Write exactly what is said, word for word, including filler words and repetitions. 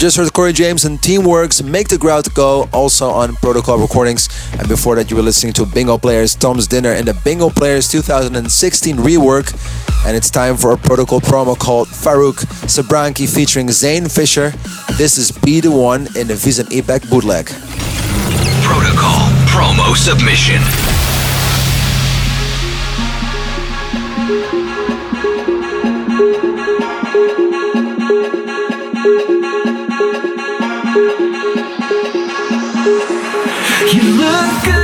just heard Corey James and Teamworks, Make the Crowd Go, also on Protocol Recordings. And before that, you were listening to Bingo Players, Tom's Dinner, and the Bingo Players two thousand sixteen rework. And it's time for a Protocol promo called Farouk Sabranki featuring Zane Fisher. This is Be The One in the Vision E P E C bootleg. Protocol promo submission. You look good.